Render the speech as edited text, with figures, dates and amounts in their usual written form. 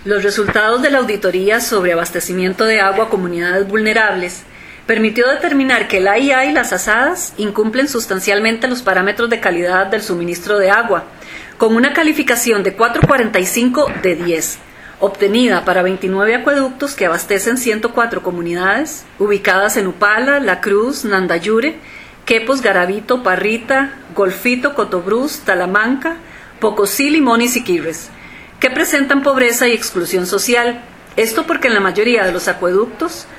Los resultados de la auditoría sobre abastecimiento de agua a comunidades vulnerables permitió determinar que el AIA y las asadas incumplen sustancialmente los parámetros de calidad del suministro de agua, con una calificación de 4.45 de 10, obtenida para 29 acueductos que abastecen 104 comunidades, ubicadas en Upala, La Cruz, Nandayure, Quepos, Garavito, Parrita, Golfito, Cotobruz, Talamanca, Pocosí, Limón y Siquirres, que presentan pobreza y exclusión social. Esto porque en la mayoría de los acueductos